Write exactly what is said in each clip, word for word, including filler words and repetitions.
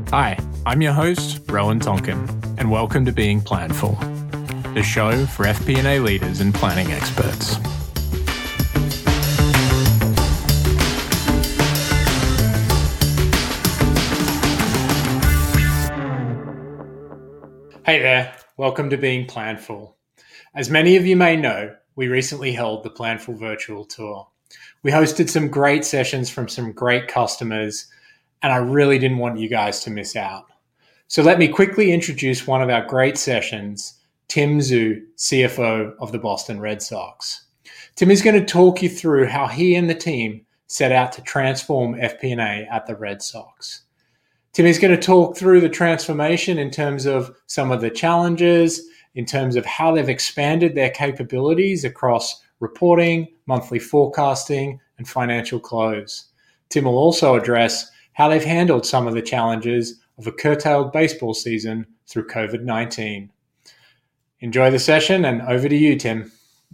Hi, I'm your host, Rowan Tonkin, and welcome to Being Planful, the show for F P and A leaders and planning experts. Hey there, welcome to Being Planful. As many of you may know, we recently held the Planful virtual tour. We hosted some great sessions from some great customers, and I really didn't want you guys to miss out. So let me quickly introduce one of our great sessions, Tim Zhu, C F O of the Boston Red Sox. Tim is going to talk you through how he and the team set out to transform F P and A at the Red Sox. Tim is going to talk through the transformation in terms of some of the challenges, in terms of how they've expanded their capabilities across reporting, monthly forecasting, and financial close. Tim will also address how they've handled some of the challenges of a curtailed baseball season through covid nineteen. Enjoy the session, and over to you, Tim.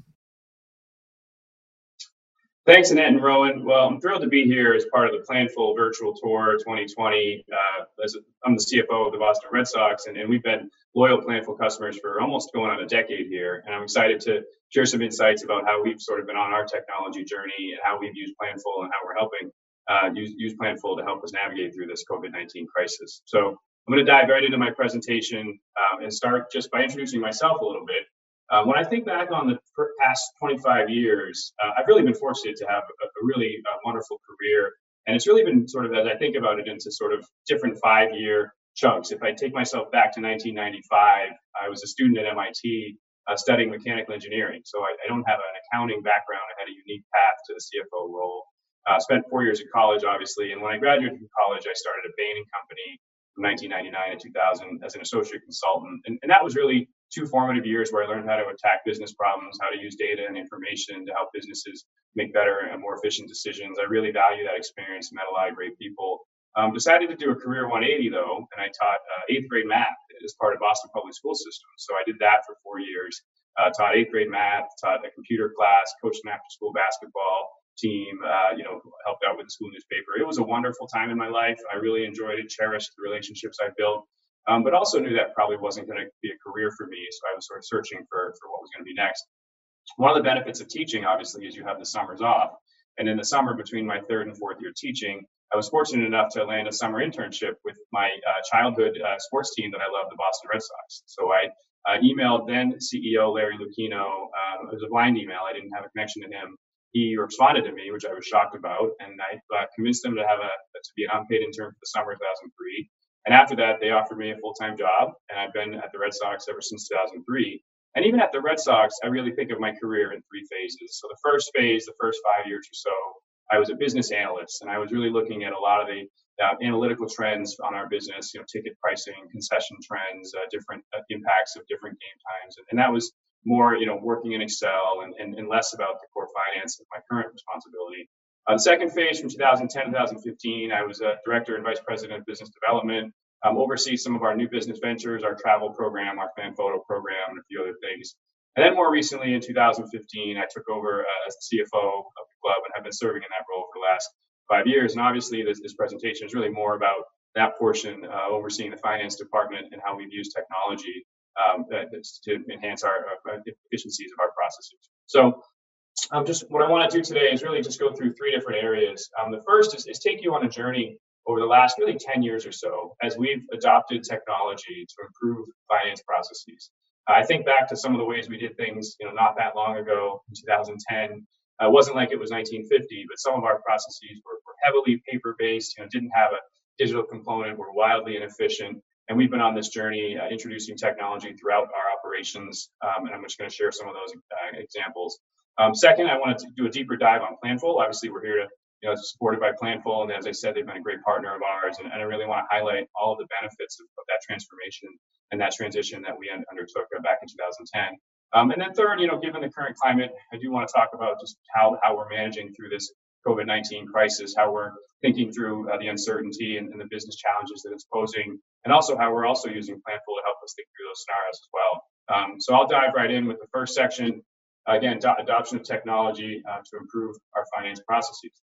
Thanks, Annette and Rowan. Well, I'm thrilled to be here as part of the Planful Virtual Tour twenty twenty. Uh, as a, I'm the C F O of the Boston Red Sox, and, and we've been loyal Planful customers for almost going on a decade here. And I'm excited to share some insights about how we've sort of been on our technology journey and how we've used Planful and how we're helping uh, use, use Planful to help us navigate through this covid nineteen crisis. So I'm going to dive right into my presentation um, and start just by introducing myself a little bit. Uh, when I think back on the past twenty-five years, uh, I've really been fortunate to have a, a really uh, wonderful career. And it's really been sort of, as I think about it, into sort of different five-year chunks. If I take myself back to nineteen ninety-five, I was a student at M I T uh, studying mechanical engineering. So I, I don't have an accounting background. I had a unique path to the C F O role. Uh, spent four years at college, obviously. And when I graduated from college, I started a Bain and Company from nineteen ninety-nine to two thousand as an associate consultant. And, and that was really two formative years where I learned how to attack business problems, how to use data and information to help businesses make better and more efficient decisions. I really value that experience, met a lot of great people. Um, decided to do a career one eighty though, and I taught uh, eighth grade math as part of Boston Public School System. So I did that for four years, uh, taught eighth grade math, taught a computer class, coached an after school basketball team, uh, you know, helped out with the school newspaper. It was a wonderful time in my life. I really enjoyed it, cherished the relationships I built. Um, but also knew that probably wasn't going to be a career for me. So I was sort of searching for, for what was going to be next. One of the benefits of teaching, obviously, is you have the summers off. And in the summer between my third and fourth year teaching, I was fortunate enough to land a summer internship with my uh, childhood uh, sports team that I loved, the Boston Red Sox. So I uh, emailed then C E O Larry Lucchino. Um, it was a blind email. I didn't have a connection to him. He responded to me, which I was shocked about. And I uh, convinced him to have a to be an unpaid intern for the summer of two thousand three. And after that, they offered me a full-time job, and I've been at the Red Sox ever since two thousand three. And even at the Red Sox, I really think of my career in three phases. So the first phase, the first five years or so, I was a business analyst, and I was really looking at a lot of the uh, analytical trends on our business, you know, ticket pricing, concession trends, uh, different uh, impacts of different game times. And, and that was more, you know, working in Excel and, and, and less about the core finance of my current responsibility. Uh, the second phase from two thousand ten to two thousand fifteen, I was a director and vice president of business development, um, oversee some of our new business ventures, our travel program, our fan photo program, and a few other things. And then more recently in two thousand fifteen, I took over uh, as the C F O of the club and have been serving in that role for the last five years. And obviously this, this presentation is really more about that portion, uh, overseeing the finance department and how we've used technology um, to enhance our uh, efficiencies of our processes. So Um, just what I want to do today is really just go through three different areas. Um, the first is, is take you on a journey over the last really ten years or so as we've adopted technology to improve finance processes. Uh, I think back to some of the ways we did things, you know, not that long ago in two thousand ten. Uh, it wasn't like it was nineteen fifty, but some of our processes were, were heavily paper-based, you know, didn't have a digital component, were wildly inefficient. And we've been on this journey uh, introducing technology throughout our operations. Um, and I'm just going to share some of those uh, examples. Um, second, I wanted to do a deeper dive on Planful. Obviously, we're here to, you know, supported by Planful, and as I said, they've been a great partner of ours, and, and I really want to highlight all of the benefits of, of that transformation and that transition that we undertook back in two thousand ten. Um, and then third, you know, given the current climate, I do want to talk about just how, how we're managing through this covid nineteen crisis, how we're thinking through uh, the uncertainty and, and the business challenges that it's posing, and also how we're also using Planful to help us think through those scenarios as well. Um, so I'll dive right in with the first section. Again, do- adoption of technology uh, to improve our finance processes.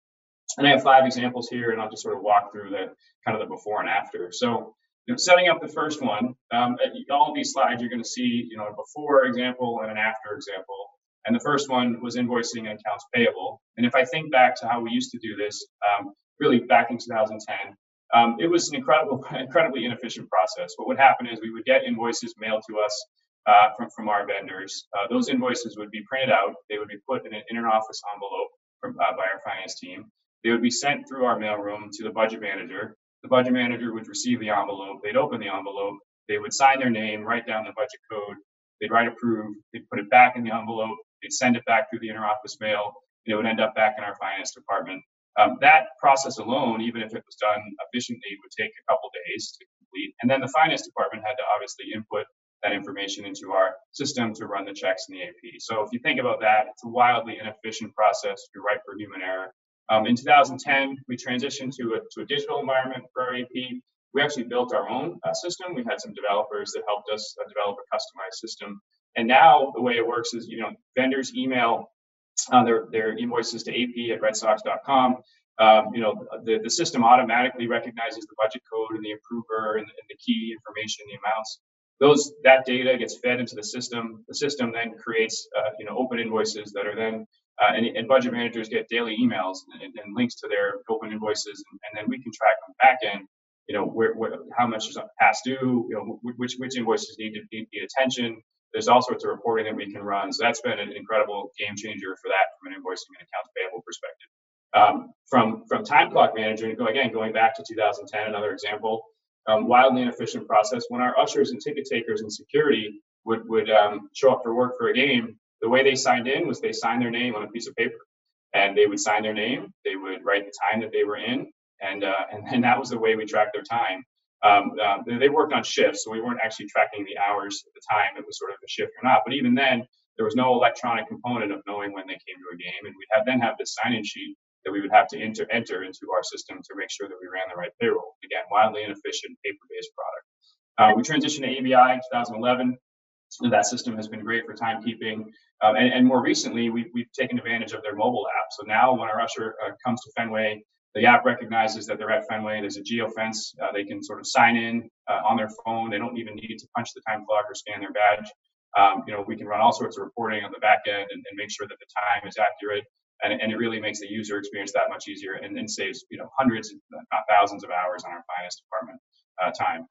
And I have five examples here, and I'll just sort of walk through the kind of the before and after. So, you know, setting up the first one, um, all of these slides, you're going to see, you know, a before example and an after example. And the first one was invoicing and accounts payable. And if I think back to how we used to do this, um, really back in two thousand ten, um, it was an incredible, incredibly inefficient process. What would happen is we would get invoices mailed to us uh, from, from our vendors. Uh, those invoices would be printed out. They would be put in an inter-office envelope from, uh, by our finance team. They would be sent through our mailroom to the budget manager. The budget manager would receive the envelope. They'd open the envelope. They would sign their name, write down the budget code. They'd write approve. They'd put it back in the envelope. They'd send it back through the inter-office mail. And it would end up back in our finance department. Um, that process alone, even if it was done efficiently, would take a couple days to complete. And then the finance department had to obviously input that information into our system to run the checks in the A P. So if you think about that, it's a wildly inefficient process. You're ripe for human error. Um, in two thousand ten, we transitioned to a, to a digital environment for our A P. We actually built our own uh, system. We had some developers that helped us uh, develop a customized system. And now the way it works is, you know, vendors email uh, their, their invoices to A P at red sox dot com. Um, you know, the, the system automatically recognizes the budget code and the approver and, and the key information, the amounts. Those that data gets fed into the system. The system then creates, uh, you know, open invoices that are then Uh, and, and budget managers get daily emails and, and links to their open invoices, and, and then we can track on the back end, you know, where, where how much is past due, you know, which which invoices need to need, need attention. There's all sorts of reporting that we can run. So that's been an incredible game changer for that from an invoicing and accounts payable perspective. Um, from from time clock management, go again going back to two thousand ten, another example, um, wildly inefficient process. When our ushers and ticket takers and security would would um, show up for work for a game, the way they signed in was they signed their name on a piece of paper, and they would sign their name. They would write the time that they were in, and uh, and then that was the way we tracked their time. Um, uh, they, they worked on shifts, so we weren't actually tracking the hours at the time. It was sort of a shift or not. But even then, there was no electronic component of knowing when they came to a game, and we'd have, then have this sign-in sheet that we would have to enter, enter into our system to make sure that we ran the right payroll. Again, wildly inefficient, paper-based product. Uh, we transitioned to A B I in two thousand eleven. That system has been great for timekeeping. Um, and, and more recently, we've, we've taken advantage of their mobile app. So now when our usher uh, comes to Fenway, the app recognizes that they're at Fenway. There's a geofence. Uh, they can sort of sign in uh, on their phone. They don't even need to punch the time clock or scan their badge. Um, you know, we can run all sorts of reporting on the back end and, and make sure that the time is accurate. And, and it really makes the user experience that much easier, and, and saves, you know, hundreds, not thousands of hours on our finance department uh, time.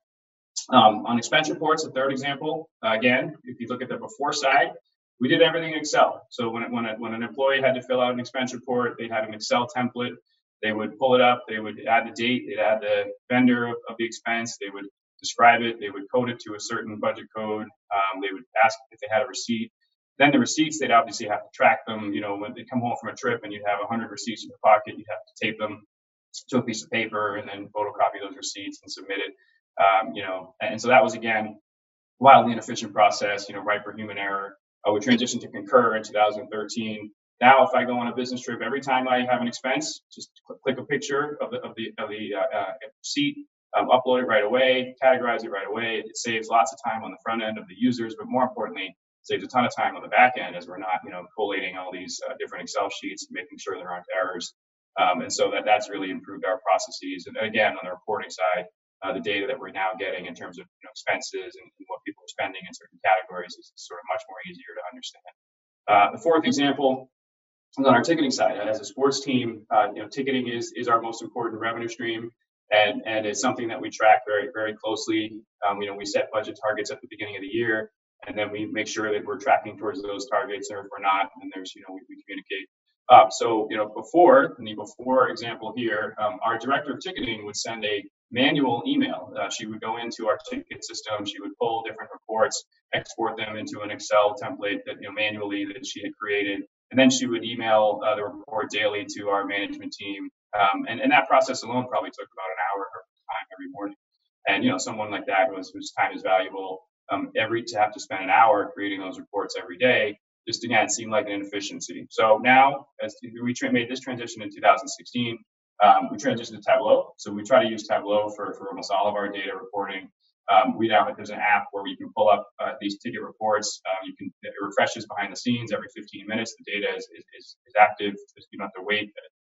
Um, on expense reports, a third example, uh, again, if you look at the before side, we did everything in Excel. So when, when, a, when an employee had to fill out an expense report, they had an Excel template. They would pull it up. They would add the date. They'd add the vendor of, of the expense. They would describe it. They would code it to a certain budget code. Um, they would ask if they had a receipt. Then the receipts, they'd obviously have to track them. You know, when they come home from a trip and you'd have one hundred receipts in your pocket, you'd have to tape them to a piece of paper and then photocopy those receipts and submit it. Um, you know, and so that was, again, wildly inefficient process, you know, ripe for human error. Uh, we transitioned to Concur in two thousand thirteen. Now, if I go on a business trip, every time I have an expense, just click a picture of the of the of the uh, uh, receipt, um, upload it right away, categorize it right away. It saves lots of time on the front end of the users, but more importantly, saves a ton of time on the back end as we're not, you know, collating all these uh, different Excel sheets and making sure there aren't errors. Um, and so that that's really improved our processes. And again, on the reporting side, Uh, the data that we're now getting in terms of, you know, expenses and, and what people are spending in certain categories is sort of much more easier to understand. Uh, the fourth example is on our ticketing side. As a sports team, uh, you know, ticketing is is our most important revenue stream, and and it's something that we track very very closely. Um, you know, we set budget targets at the beginning of the year, and then we make sure that we're tracking towards those targets, or if we're not, then there's, you know, we, we communicate. Uh, so, you know, before, in the before example here, um, our director of ticketing would send a manual email. Uh, she would go into our ticket system. She would pull different reports, export them into an Excel template that, you know, manually that she had created. And then she would email uh, the report daily to our management team. Um, and, and that process alone probably took about an hour of time every morning. And, you know, someone like that was, whose time is valuable, um, every to have to spend an hour creating those reports every day, just again, seemed like an inefficiency. So now, as we tra- made this transition in two thousand sixteen, um, we transitioned to Tableau. So we try to use Tableau for, for almost all of our data reporting. Um, we now there's an app where we can pull up uh, these ticket reports. Um, you can it refreshes behind the scenes every fifteen minutes. The data is is, is active. You don't have to wait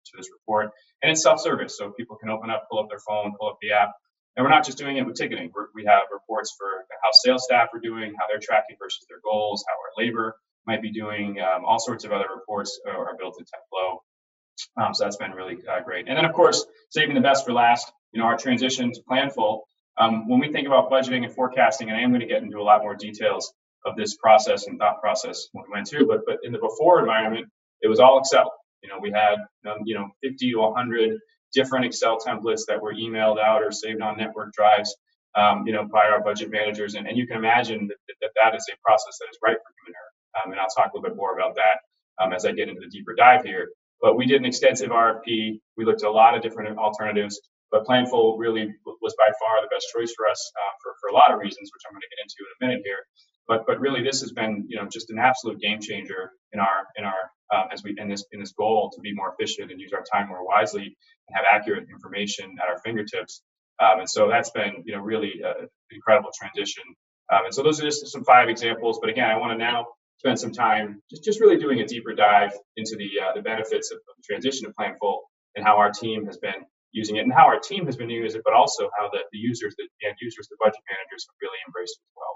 to this report. And it's self-service, so people can open up, pull up their phone, pull up the app. And we're not just doing it with ticketing. We're, we have reports for how sales staff are doing, how they're tracking versus their goals, how our labor might be doing. Um, all sorts of other reports are, are built in Tableau. Um, so that's been really uh, great. And then, of course, saving the best for last, you know, our transition to Planful. Um, when we think about budgeting and forecasting, and I am going to get into a lot more details of this process and thought process when we went through, but but in the before environment, it was all Excel. You know, we had um, you know fifty to one hundred different Excel templates that were emailed out or saved on network drives, um, you know, by our budget managers, and, and you can imagine that, that that is a process that is ripe for human error. Um, and I'll talk a little bit more about that um, as I get into the deeper dive here. But we did an extensive R F P. We looked at a lot of different alternatives, but Planful really was by far the best choice for us uh, for, for a lot of reasons, which I'm going to get into in a minute here. But but really, this has been you know just an absolute game changer in our in our uh, as we in this in this goal to be more efficient and use our time more wisely and have accurate information at our fingertips. Um, and so that's been you know really an incredible transition. Um, and so those are just some five examples. But again, I want to now spend some time just, just really doing a deeper dive into the uh, the benefits of, of the transition to Planful and how our team has been using it and how our team has been using it, but also how the, the users, the end users, the budget managers have really embraced it as well.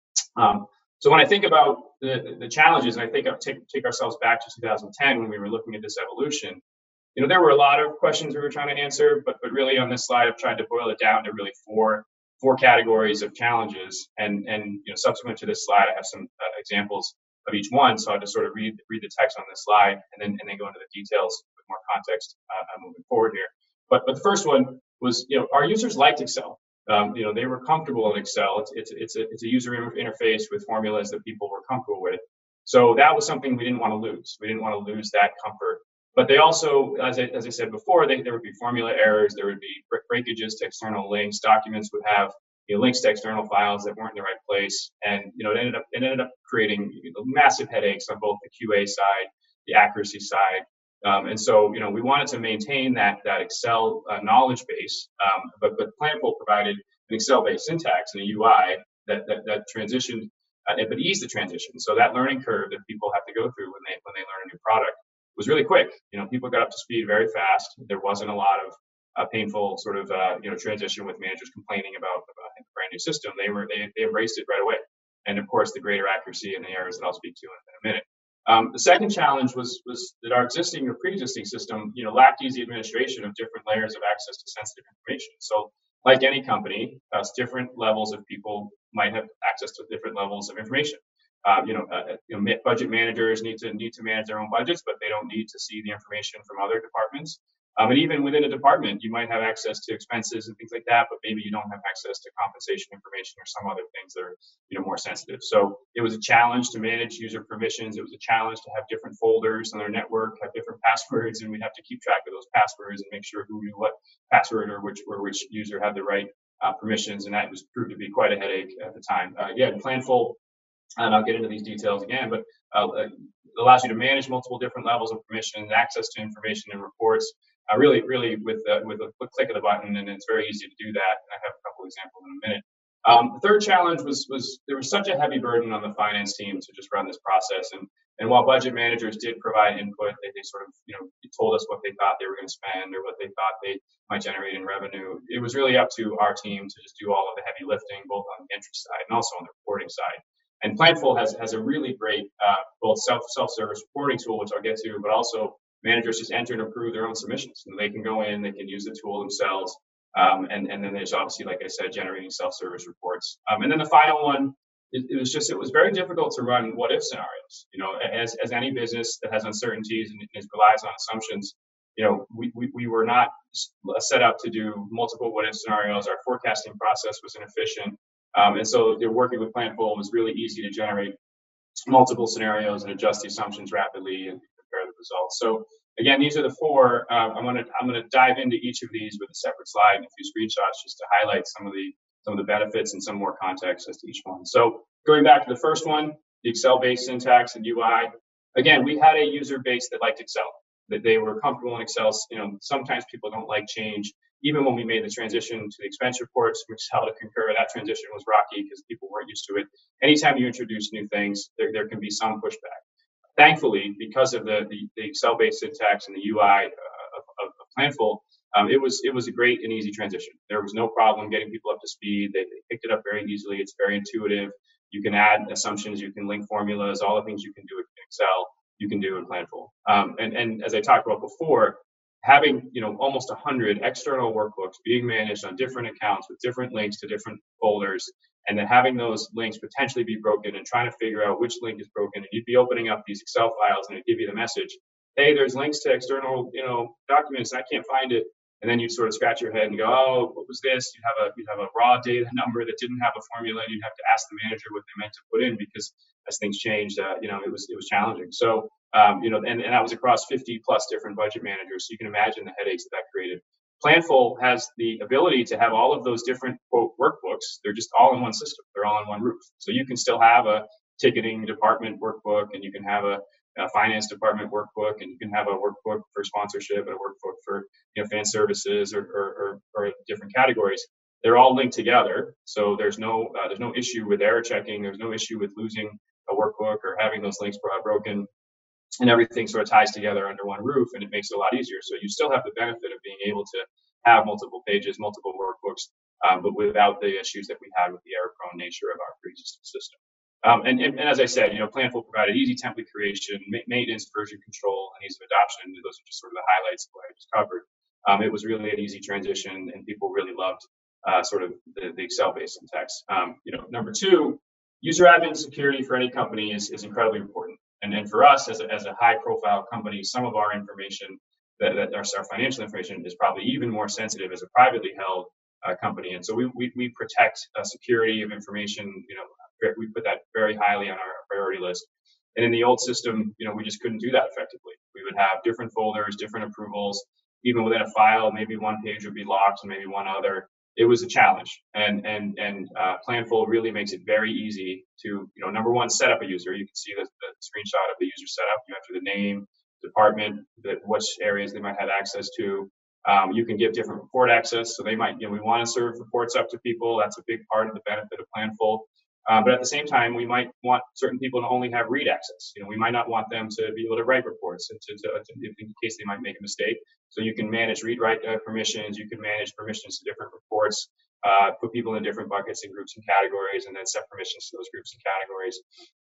Um, so when I think about the, the challenges, and I think I'll take, take ourselves back to two thousand ten when we were looking at this evolution, you know, there were a lot of questions we were trying to answer, but but really on this slide, I've tried to boil it down to really four four categories of challenges. And and you know, subsequent to this slide, I have some uh, examples of each one. So I'll just sort of read read the text on this slide and then and then go into the details with more context uh, moving forward here. But but the first one was, you know, our users liked Excel. Um, you know, they were comfortable in Excel. It's it's it's a it's a user interface with formulas that people were comfortable with. So that was something we didn't want to lose. We didn't want to lose that comfort. But they also, as I, as I said before, they, there would be formula errors. There would be breakages to external links. Documents would have you know, links to external files that weren't in the right place, and you know, it ended up it ended up creating you know, massive headaches on both the Q A side, the accuracy side. Um, and so, you know, we wanted to maintain that that Excel uh, knowledge base, um, but but Planful provided an Excel-based syntax and a U I that that, that transitioned, uh, but eased the transition. So that learning curve that people have to go through when they when they learn a new product was really quick. You know, people got up to speed very fast. There wasn't a lot of uh, painful sort of uh, you know transition with managers complaining about, about a brand new system. They were they they embraced it right away, and of course the greater accuracy and the errors that I'll speak to in, in a minute. Um, the second challenge was was that our existing or pre-existing system, you know, lacked easy administration of different layers of access to sensitive information. So, like any company, uh, different levels of people might have access to different levels of information. Uh, you know, uh, you know, budget managers need to need to manage their own budgets, but they don't need to see the information from other departments. Um, and even within a department, you might have access to expenses and things like that, but maybe you don't have access to compensation information or some other things that are, you know, more sensitive. So it was a challenge to manage user permissions. It was a challenge to have different folders on their network, have different passwords, and we'd have to keep track of those passwords and make sure who knew what password or which or which user had the right uh, permissions. And that was proved to be quite a headache at the time. Uh, again, Planful, and I'll get into these details again, but uh, it allows you to manage multiple different levels of permission, access to information and reports. Uh, really, really, with uh, with a quick click of the button, and it's very easy to do that. And I have a couple examples in a minute. Um, the third challenge was was there was such a heavy burden on the finance team to just run this process. And and while budget managers did provide input, they, they sort of you know told us what they thought they were going to spend or what they thought they might generate in revenue. It was really up to our team to just do all of the heavy lifting, both on the entry side and also on the reporting side. And Planful has has a really great uh, both self self service reporting tool, which I'll get to, but also managers just enter and approve their own submissions. And they can go in, they can use the tool themselves. Um, and, and then there's obviously, like I said, generating self-service reports. Um, and then the final one, it, it was just, it was very difficult to run what if scenarios. You know, as, as any business that has uncertainties and is relies on assumptions, you know, we, we, we were not set up to do multiple what if scenarios. Our forecasting process was inefficient. Um, and so you know, working with Planful was really easy to generate multiple scenarios and adjust the assumptions rapidly and compare the results. So again, these are the four. Uh, I'm gonna I'm gonna dive into each of these with a separate slide and a few screenshots just to highlight some of the some of the benefits and some more context as to each one. So going back to the first one, the Excel-based syntax and U I. Again, we had a user base that liked Excel, that they were comfortable in Excel. You know, sometimes people don't like change. Even when we made the transition to the expense reports from Excel to Concur, that transition was rocky because people weren't used to it. Anytime you introduce new things, there, there can be some pushback. Thankfully, because of the, the, the Excel-based syntax and the U I uh, Planful, um, it was it was a great and easy transition. There was no problem getting people up to speed. They, they picked it up very easily. It's very intuitive. You can add assumptions, you can link formulas, all the things you can do in Excel, you can do in Planful. Um, and, and as I talked about before, having you know almost one hundred external workbooks being managed on different accounts with different links to different folders, and then having those links potentially be broken and trying to figure out which link is broken, and you'd be opening up these Excel files and it'd give you the message, hey, there's links to external you know documents and I can't find it. And then you'd sort of scratch your head and go, oh, what was this? You'd have a you'd have a raw data number that didn't have a formula, and you'd have to ask the manager what they meant to put in, because as things changed, uh, you know, it was it was challenging. So, um, you know, and, and that was across fifty plus different budget managers. So you can imagine the headaches that that created. Planful has the ability to have all of those different quote workbooks. They're just all in one system. They're all in one roof. So you can still have a ticketing department workbook, and you can have a a finance department workbook, and you can have a workbook for sponsorship and a workbook for you know fan services or, or, or, or different categories. They're all linked together, so there's no uh, there's no issue with error checking. There's no issue with losing a workbook or having those links broken, and everything sort of ties together under one roof, and it makes it a lot easier. So you still have the benefit of being able to have multiple pages, multiple workbooks, um, but without the issues that we had with the error-prone nature of our pre-existing system. Um, and, and, and as I said, you know, Planful provided easy template creation, ma- maintenance, version control, and ease of adoption. Those are just sort of the highlights of what I just covered. Um, it was really an easy transition, and people really loved uh, sort of the, the Excel-based syntax. Um, you know, number two, user admin security for any company is, is incredibly important. And, and for us, as a, as a high-profile company, some of our information, that, that our, our financial information, is probably even more sensitive as a privately held uh, company. And so we we, we protect uh, security of information. You know, we put that very highly on our priority list. And in the old system, you know, we just couldn't do that effectively. We would have different folders, different approvals. Even within a file, maybe one page would be locked and maybe one other. It was a challenge. And and and uh, Planful really makes it very easy to, you know, number one, set up a user. You can see the, the screenshot of the user setup. You enter the name, department, the, which areas they might have access to. Um, you can give different report access. So they might, you know, we want to serve reports up to people. That's a big part of the benefit of Planful. Um, but at the same time, we might want certain people to only have read access. You know, we might not want them to be able to write reports and to, to, to, in case they might make a mistake. So you can manage read-write uh, permissions. You can manage permissions to different reports, uh, put people in different buckets and groups and categories, and then set permissions to those groups and categories.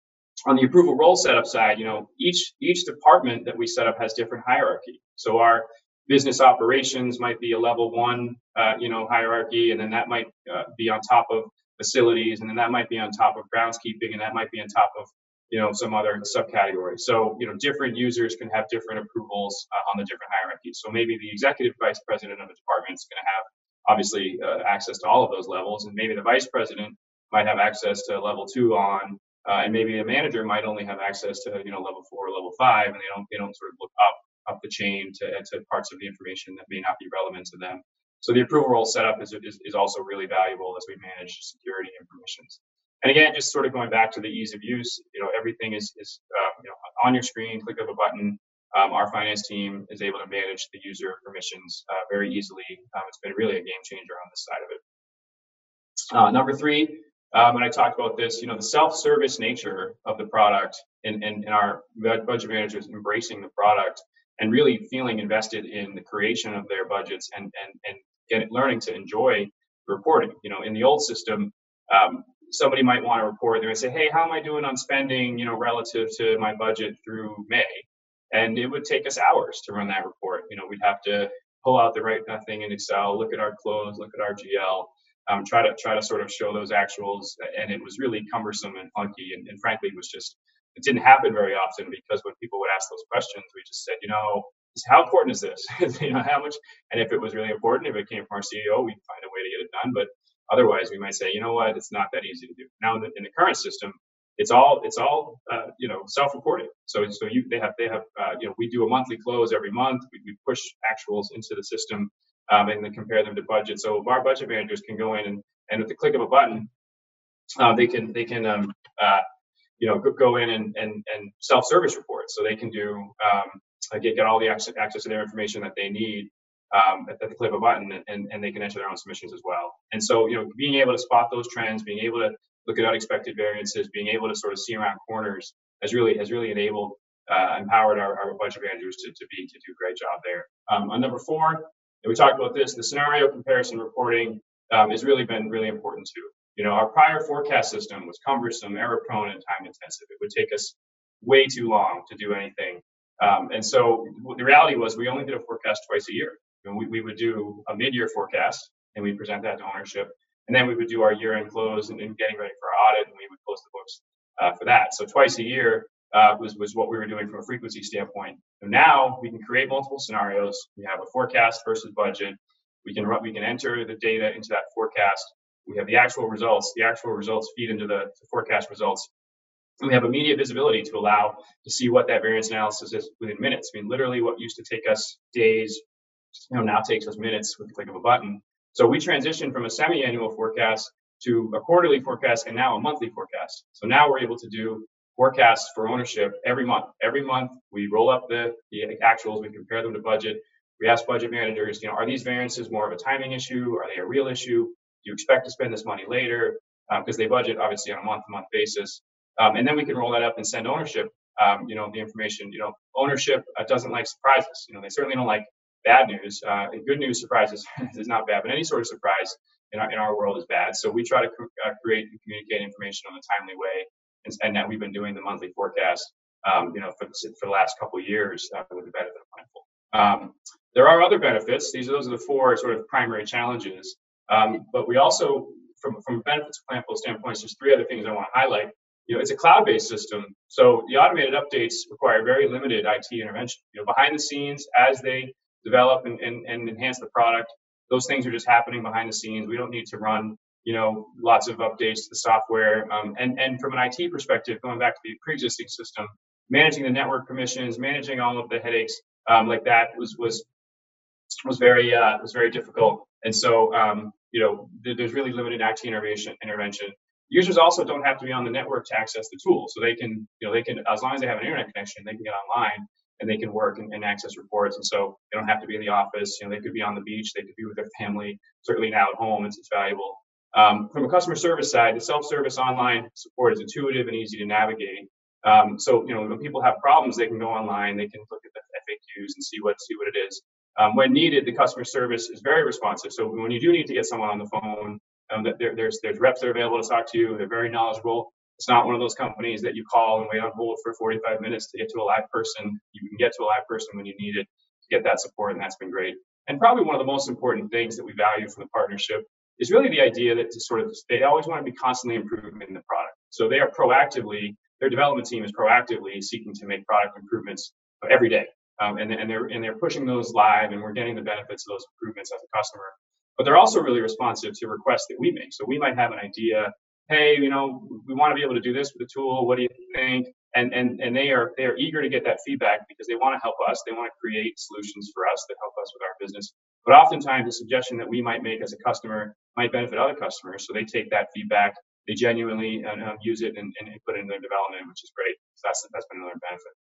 On the approval role setup side, you know, each each department that we set up has different hierarchy. So our business operations might be a level one, uh, you know, hierarchy, and then that might uh, be on top of facilities, and then that might be on top of groundskeeping, and that might be on top of, you know, some other subcategory. So, you know, different users can have different approvals uh, on the different hierarchies. So maybe the executive vice president of a department is going to have obviously uh, access to all of those levels, and maybe the vice president might have access to level two on, uh, and maybe a manager might only have access to, you know, level four or level five, and they don't they don't sort of look up up the chain to, to parts of the information that may not be relevant to them. So the approval role setup is, is, is also really valuable as we manage security and permissions. And again, just sort of going back to the ease of use, you know, everything is, is uh, you know, on your screen, click of a button. Um, our finance team is able to manage the user permissions uh, very easily. Um, it's been really a game changer on this side of it. Uh, number three, um, and I talked about this, you know, the self-service nature of the product, and, and, and our budget managers embracing the product and really feeling invested in the creation of their budgets, and and and get, learning to enjoy the reporting. You know, in the old system, um, somebody might want to report. They might say, "Hey, how am I doing on spending? You know, relative to my budget through May?" And it would take us hours to run that report. You know, we'd have to pull out the right thing in Excel, look at our close, look at our G L, um, try to try to sort of show those actuals, and it was really cumbersome and clunky, and, and frankly, it was just. It didn't happen very often, because when people would ask those questions, we just said, you know, how important is this? You know, how much? And if it was really important, if it came from our C E O, we'd find a way to get it done. But otherwise, we might say, you know what, it's not that easy to do. Now, in the, in the current system, it's all it's all uh, you know, self-reporting. So so you they have they have uh, you know, we do a monthly close every month. We, we push actuals into the system, um, and then compare them to budget. So our budget managers can go in and and with the click of a button, uh, they can they can um, uh, you know, go in and, and, and self-service reports. So they can do, um, get, get all the access, access to their information that they need um, at, at the click of a button, and, and they can enter their own submissions as well. And so, you know, being able to spot those trends, being able to look at unexpected variances, being able to sort of see around corners has really, has really enabled uh, empowered our, our budget managers to, to be to do a great job there. Um, on number four, and we talked about this, the scenario comparison reporting um, has really been really important too. You know, our prior forecast system was cumbersome, error prone, and time intensive. It would take us way too long to do anything. Um, and so the reality was we only did a forecast twice a year. You know, we, we would do a mid-year forecast and we'd present that to ownership. And then we would do our year-end close and, and getting ready for our audit, and we would close the books uh, for that. So twice a year uh, was, was what we were doing from a frequency standpoint. So now we can create multiple scenarios. We have a forecast versus budget. We can we can enter the data into that forecast. We have the actual results. The actual results feed into the, the forecast results. And we have immediate visibility to allow to see what that variance analysis is within minutes. I mean, literally what used to take us days, you know, now takes us minutes with the click of a button. So we transitioned from a semi-annual forecast to a quarterly forecast and now a monthly forecast. So now we're able to do forecasts for ownership every month. Every month we roll up the, the actuals, we compare them to budget. We ask budget managers, you know, are these variances more of a timing issue? Are they a real issue? Do you expect to spend this money later? Because um, they budget obviously on a month-to-month basis. Um, and then we can roll that up and send ownership, um, you know, the information. You know, ownership uh, doesn't like surprises. You know, they certainly don't like bad news. Uh, good news surprises is not bad, but any sort of surprise in our, in our world is bad. So we try to uh, create and communicate information on a timely way, and, and that we've been doing the monthly forecast, um, you know, for, for the last couple of years uh, with the benefit of Planful. Um, there are other benefits. These are those are the four sort of primary challenges. Um, but we also, from from a benefits of Planful standpoint, there's three other things I want to highlight. You know, it's a cloud-based system, so the automated updates require very limited I T intervention. You know, behind the scenes, as they develop and, and, and enhance the product, those things are just happening behind the scenes. We don't need to run, you know, lots of updates to the software. Um, and, and from an I T perspective, going back to the pre-existing system, managing the network permissions, managing all of the headaches um, like that was was was very uh, was very difficult. And so, um, you know, th- there's really limited I T intervention. intervention. Users also don't have to be on the network to access the tool. So they can, you know, they can, as long as they have an internet connection, they can get online and they can work and, and access reports. And so they don't have to be in the office. You know, they could be on the beach, they could be with their family. Certainly now at home, it's, it's valuable. Um, from a customer service side, the self-service online support is intuitive and easy to navigate. Um, so, you know, when people have problems, they can go online, they can look at the F A Qs and see what see what it is. Um, when needed, the customer service is very responsive. So when you do need to get someone on the phone, um, there, there's there's reps that are available to talk to you. They're very knowledgeable. It's not one of those companies that you call and wait on hold for forty-five minutes to get to a live person. You can get to a live person when you need it to get that support, and that's been great. And probably one of the most important things that we value from the partnership is really the idea that to sort of they always want to be constantly improving the product. So they are proactively, their development team is proactively seeking to make product improvements every day. Um, and, and they're and they're pushing those live, and we're getting the benefits of those improvements as a customer. But they're also really responsive to requests that we make. So we might have an idea, hey, you know, we want to be able to do this with the tool. What do you think? And and and they are they are eager to get that feedback because they want to help us. They want to create solutions for us that help us with our business. But oftentimes, a suggestion that we might make as a customer might benefit other customers. So they take that feedback, they genuinely uh, use it and, and put it in their development, which is great. So that's that's been another benefit.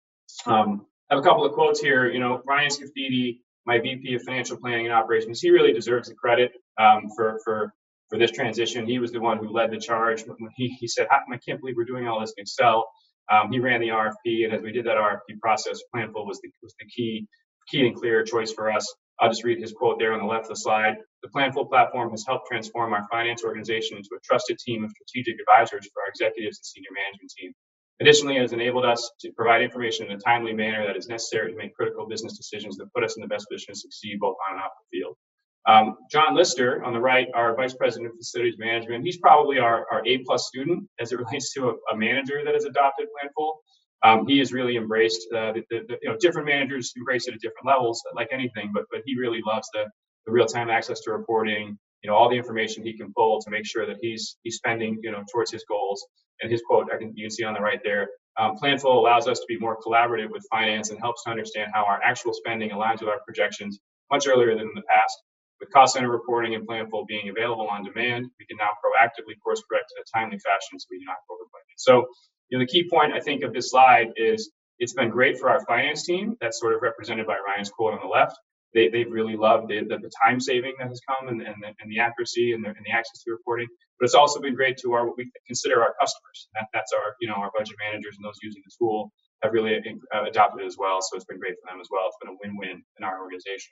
Um, I have a couple of quotes here. You know, Ryan Scafidi, my V P of Financial Planning and Operations, he really deserves the credit um, for for for this transition. He was the one who led the charge when he he said, "I can't believe we're doing all this in Excel." Um, he ran the R F P, and as we did that R F P process, Planful was the was the key key and clear choice for us. I'll just read his quote there on the left of the slide. The Planful platform has helped transform our finance organization into a trusted team of strategic advisors for our executives and senior management team. Additionally, it has enabled us to provide information in a timely manner that is necessary to make critical business decisions that put us in the best position to succeed both on and off the field. Um, John Lister, on the right, our Vice President of Facilities Management, he's probably our, our A-plus student as it relates to a, a manager that has adopted Planful. Um, he has really embraced, uh, the, the, the, you know, different managers embrace it at different levels, like anything, but but he really loves the, the real-time access to reporting, you know, all the information he can pull to make sure that he's he's spending, you know, towards his goals. And his quote, I think you can see on the right there, um, Planful allows us to be more collaborative with finance and helps to understand how our actual spending aligns with our projections much earlier than in the past. With cost center reporting and Planful being available on demand, we can now proactively course correct in a timely fashion so we do not over budget. So, you know, the key point I think of this slide is it's been great for our finance team. That's sort of represented by Ryan's quote on the left. They, they've really loved the, the, the time saving that has come and, and, the, and the accuracy and the, and the access to reporting. But it's also been great to our what we consider our customers. That, that's our, you know, our budget managers and those using the tool have really uh, adopted it as well. So it's been great for them as well. It's been a win-win in our organization.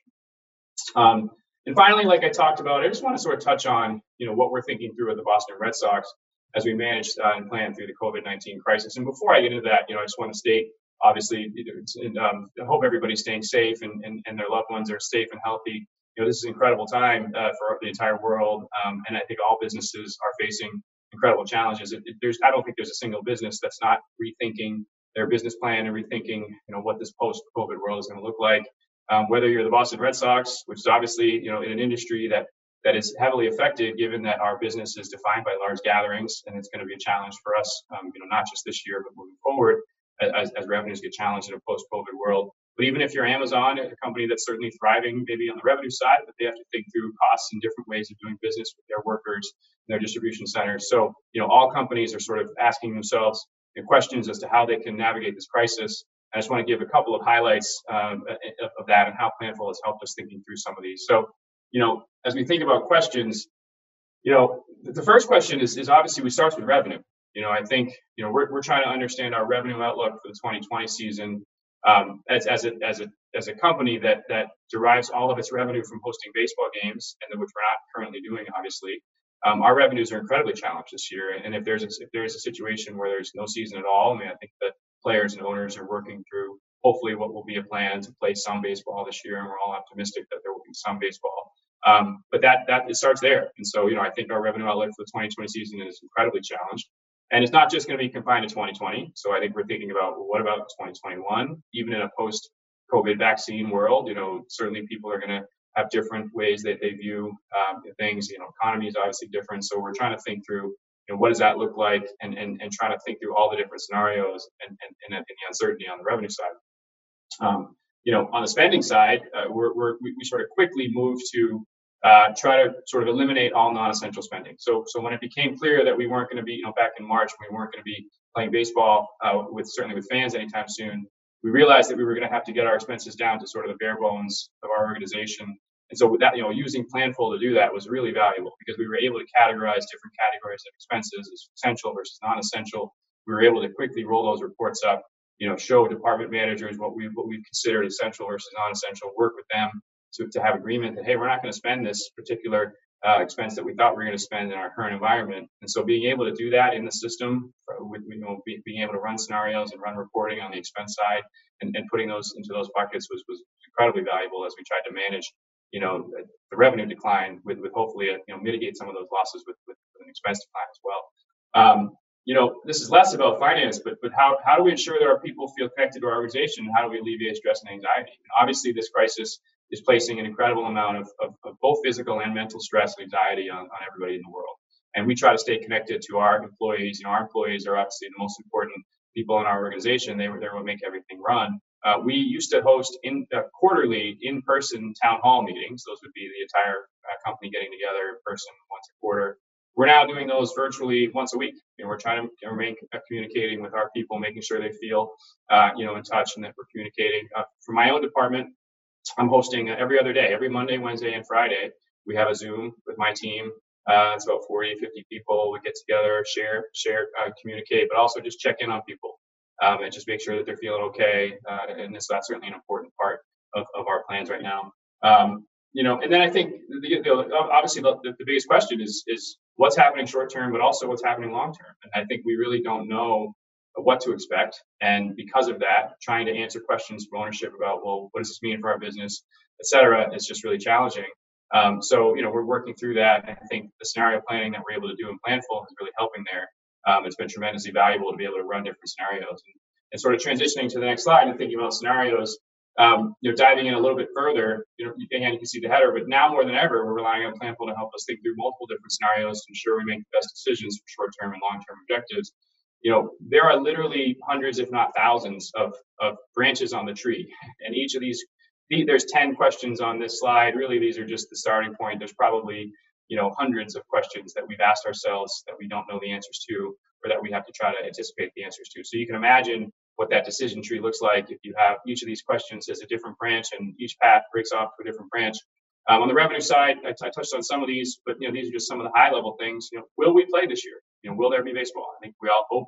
Um, and finally, like I talked about, I just want to sort of touch on, you know, what we're thinking through at the Boston Red Sox as we manage uh, and plan through the COVID nineteen crisis. And before I get into that, you know, I just want to state, obviously, and, um, I hope everybody's staying safe and, and, and their loved ones are safe and healthy. You know, this is an incredible time uh, for the entire world, um, and I think all businesses are facing incredible challenges. It, it, there's, I don't think there's a single business that's not rethinking their business plan and rethinking, you know, what this post-COVID world is going to look like. Um, whether you're the Boston Red Sox, which is obviously, you know, in an industry that that is heavily affected, given that our business is defined by large gatherings, and it's going to be a challenge for us, um, you know, not just this year, but moving forward as, as revenues get challenged in a post-COVID world. But even if you're Amazon, a company that's certainly thriving, maybe on the revenue side, but they have to think through costs and different ways of doing business with their workers and their distribution centers. So, you know, all companies are sort of asking themselves you know, questions as to how they can navigate this crisis. I just want to give a couple of highlights um, of that and how Planful has helped us thinking through some of these. So, you know, as we think about questions, you know, the first question is, is obviously we start with revenue. You know, I think, you know, we're, we're trying to understand our revenue outlook for the twenty twenty season um, as, as, a, as, a, as a company that, that derives all of its revenue from hosting baseball games, and which we're not currently doing, obviously. Um, our revenues are incredibly challenged this year. And if there's a, if there's a situation where there's no season at all, I mean, I think that players and owners are working through hopefully what will be a plan to play some baseball this year, and we're all optimistic that there will be some baseball. Um, but that that it starts there, and so you know I think our revenue outlook for the twenty twenty season is incredibly challenged, and it's not just going to be confined to twenty twenty. So I think we're thinking about well, what about twenty twenty-one? Even in a post-COVID vaccine world, you know certainly people are going to have different ways that they view um, things. You know, economy is obviously different, so we're trying to think through. You know, what does that look like, and, and, and trying to think through all the different scenarios and, and, and the uncertainty on the revenue side. Um, you know, on the spending side, uh, we're, we're, we, we sort of quickly moved to uh, try to sort of eliminate all non-essential spending. So, so when it became clear that we weren't going to be, you know, back in March, we weren't going to be playing baseball uh, with certainly with fans anytime soon, we realized that we were going to have to get our expenses down to sort of the bare bones of our organization. And so with that, you know, using Planful to do that was really valuable because we were able to categorize different categories of expenses as essential versus non-essential. We were able to quickly roll those reports up, you know, show department managers what we what we considered essential versus non-essential, work with them to, to have agreement that, hey, we're not going to spend this particular uh, expense that we thought we were going to spend in our current environment. And so being able to do that in the system, with you know, be, being able to run scenarios and run reporting on the expense side and, and putting those into those buckets was, was incredibly valuable as we tried to manage you know, the revenue decline with, with hopefully, a, you know, mitigate some of those losses with, with, with an expense decline as well. Um, you know, this is less about finance, but but how, how do we ensure that our people feel connected to our organization? How do we alleviate stress and anxiety? And obviously, this crisis is placing an incredible amount of, of, of both physical and mental stress and anxiety on, on everybody in the world. And we try to stay connected to our employees. You know, our employees are obviously the most important people in our organization. They were they're what make everything run. Uh, we used to host in uh, quarterly in-person town hall meetings. Those would be the entire uh, company getting together in person once a quarter. We're now doing those virtually once a week. You know, we're trying to remain communicating with our people, making sure they feel, uh, you know, in touch and that we're communicating. Uh, for my own department, I'm hosting every other day, every Monday, Wednesday, and Friday. We have a Zoom with my team. Uh, it's about forty, fifty people. We get together, share, share, uh, communicate, but also just check in on people. Um, and just make sure that they're feeling okay. Uh, and this, that's certainly an important part of, of our plans right now. Um, you know, and then I think the, the, obviously the, the biggest question is is what's happening short term, but also what's happening long term. And I think we really don't know what to expect. And because of that, trying to answer questions from ownership about, well, what does this mean for our business, et cetera, is just really challenging. Um, so, you know, we're working through that. And I think the scenario planning that we're able to do in Planful is really helping there. Um, it's been tremendously valuable to be able to run different scenarios and, and sort of transitioning to the next slide and thinking about scenarios, um, you know, diving in a little bit further, you know, again, you can see the header, but now more than ever, we're relying on Planful to help us think through multiple different scenarios to ensure we make the best decisions for short-term and long-term objectives. You know, there are literally hundreds, if not thousands of, of branches on the tree. And each of these, there's ten questions on this slide. Really, these are just the starting point. There's probably you know, hundreds of questions that we've asked ourselves that we don't know the answers to, or that we have to try to anticipate the answers to. So you can imagine what that decision tree looks like if you have each of these questions as a different branch and each path breaks off to a different branch. Um, on the revenue side, I, t- I touched on some of these, but you know, these are just some of the high level things. You know, will we play this year? You know, will there be baseball? I think we all hope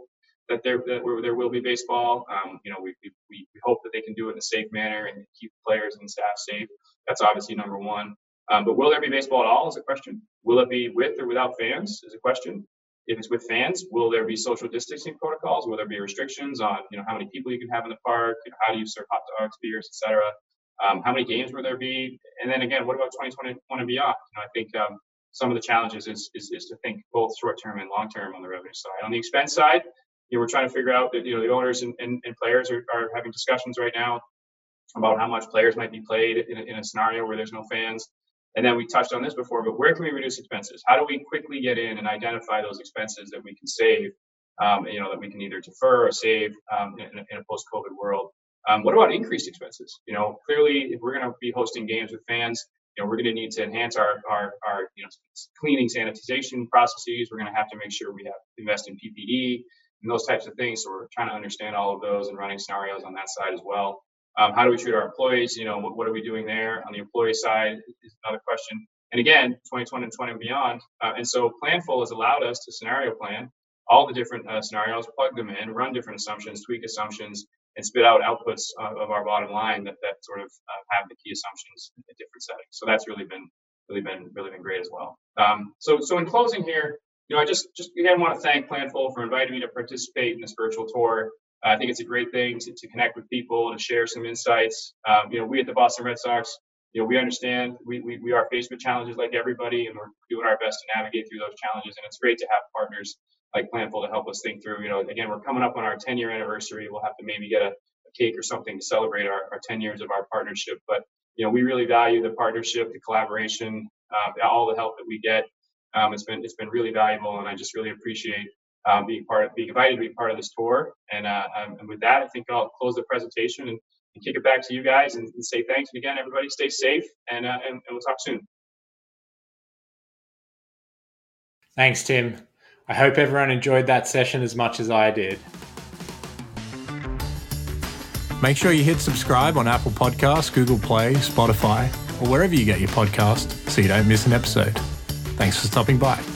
that there that there will be baseball. Um, you know, we, we we hope that they can do it in a safe manner and keep players and staff safe. That's obviously number one. Um, but will there be baseball at all is a question. Will it be with or without fans is a question. If it's with fans, will there be social distancing protocols? Will there be restrictions on, you know, how many people you can have in the park? You know, how do you serve hot dogs, beers, et cetera? Um, how many games will there be? And then again, what about twenty twenty-one and beyond? You know, I think um, some of the challenges is, is is to think both short term and long term on the revenue side. On the expense side, you know, we're trying to figure out that, you know, the owners and, and, and players are, are having discussions right now about how much players might be played in a, in a scenario where there's no fans. And then we touched on this before, but where can we reduce expenses? How do we quickly get in and identify those expenses that we can save, um, you know, that we can either defer or save um, in, in a post-COVID world? Um, what about increased expenses? You know, clearly, if we're going to be hosting games with fans, you know, we're going to need to enhance our, our, our you know, cleaning, sanitization processes. We're going to have to make sure we have invest in P P E and those types of things. So we're trying to understand all of those and running scenarios on that side as well. Um, how do we treat our employees? You know, what, what are we doing there on the employee side is another question. And again, twenty twenty and twenty and beyond. Uh, and so Planful has allowed us to scenario plan all the different uh, scenarios, plug them in, run different assumptions, tweak assumptions, and spit out outputs uh, of our bottom line that, that sort of uh, have the key assumptions in different settings. So that's really been really been really been great as well. Um, so so in closing here, you know, I just just again want to thank Planful for inviting me to participate in this virtual tour. Uh, I think it's a great thing to, to connect with people and to share some insights. Um, you know, we at the Boston Red Sox, you know, we understand we, we we are faced with challenges like everybody, and we're doing our best to navigate through those challenges. And it's great to have partners like Planful to help us think through. You know, again, we're coming up on our ten-year anniversary. We'll have to maybe get a, a cake or something to celebrate our, our ten years of our partnership. But you know, we really value the partnership, the collaboration, uh, all the help that we get. Um, it's been it's been really valuable, and I just really appreciate um, being part of being invited to be part of this tour. And, uh, um, and with that, I think I'll close the presentation and, and kick it back to you guys and, and say thanks. And again, everybody, stay safe, and, uh, and and we'll talk soon. Thanks, Tim. I hope everyone enjoyed that session as much as I did. Make sure you hit subscribe on Apple Podcasts, Google Play, Spotify, or wherever you get your podcast so you don't miss an episode. Thanks for stopping by.